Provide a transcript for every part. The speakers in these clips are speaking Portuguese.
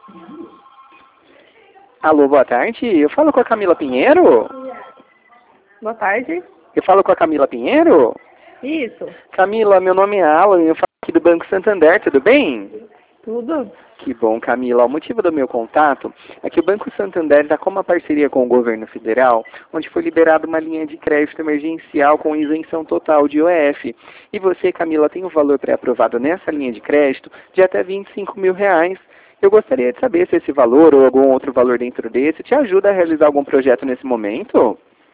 Alô, boa tarde. Eu falo com a Camila Pinheiro? Boa tarde. Eu falo com a Camila Pinheiro? Isso. Camila, meu nome é Alan, eu falo aqui do Banco Santander, tudo bem? Tudo? Que bom, Camila. O motivo do meu contato é que o Banco Santander está com uma parceria com o governo federal, onde foi liberada uma linha de crédito emergencial com isenção total de IOF. E você, Camila, tem um valor pré-aprovado nessa linha de crédito de até R$ 25.000. Eu gostaria de saber se esse valor ou algum outro valor dentro desse te ajuda a realizar algum projeto nesse momento?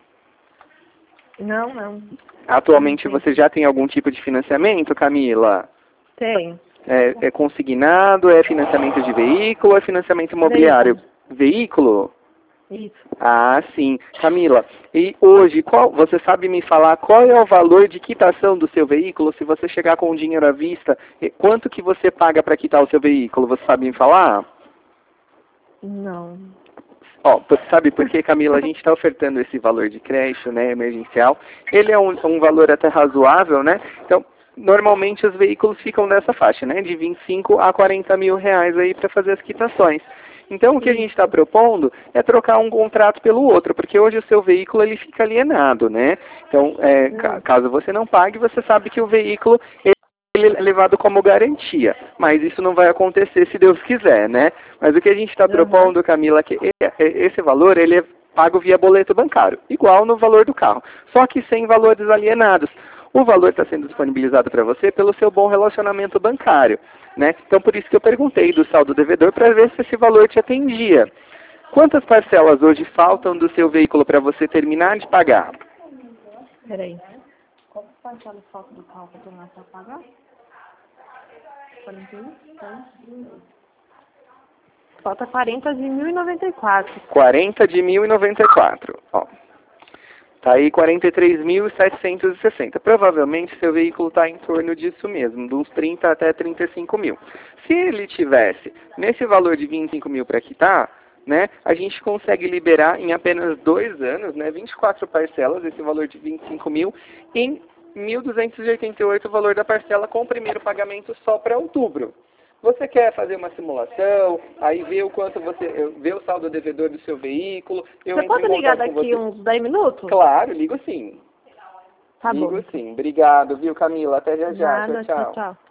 Não. Atualmente você já tem algum tipo de financiamento, Camila? Tenho. É consignado, é financiamento de veículo ou é financiamento imobiliário? Veículo? Isso. Ah, sim. Camila, e hoje, você sabe me falar qual é o valor de quitação do seu veículo? Se você chegar com o dinheiro à vista, quanto que você paga para quitar o seu veículo? Você sabe me falar? Não. Ó, sabe por que, Camila? A gente está ofertando esse valor de crédito, né, emergencial. Ele é um valor até razoável, né? Então, normalmente os veículos ficam nessa faixa, né? De 25 a 40 mil reais aí para fazer as quitações. Então, o que a gente está propondo é trocar um contrato pelo outro, porque hoje o seu veículo ele fica alienado, né? Então, caso você não pague, você sabe que o veículo ele é levado como garantia, mas isso não vai acontecer se Deus quiser, né? Mas o que a gente está propondo, Camila, é que esse valor ele é pago via boleto bancário, igual no valor do carro, só que sem valores alienados. O valor está sendo disponibilizado para você pelo seu bom relacionamento bancário, né? Então, por isso que eu perguntei do saldo devedor para ver se esse valor te atendia. Quantas parcelas hoje faltam do seu veículo para você terminar de pagar? Peraí. Qual parcela falta do carro para terminar para pagar? 41? Falta 40 de 1.094. 40 de 1.094, ó. Tá aí 43.760. Provavelmente seu veículo está em torno disso mesmo, de uns 30 até 35 mil. Se ele tivesse nesse valor de 25 mil para quitar, né, a gente consegue liberar em apenas 2 anos, né, 24 parcelas, esse valor de 25 mil, em 1.288 o valor da parcela com o primeiro pagamento só para outubro. Você quer fazer uma simulação, aí ver o quanto vê o saldo devedor do seu veículo. Você pode ligar daqui uns 10 minutos? Claro, ligo sim. Tá bom. Ligo sim. Obrigado, viu, Camila? Até já já. Nada, Tchau, tchau. tchau.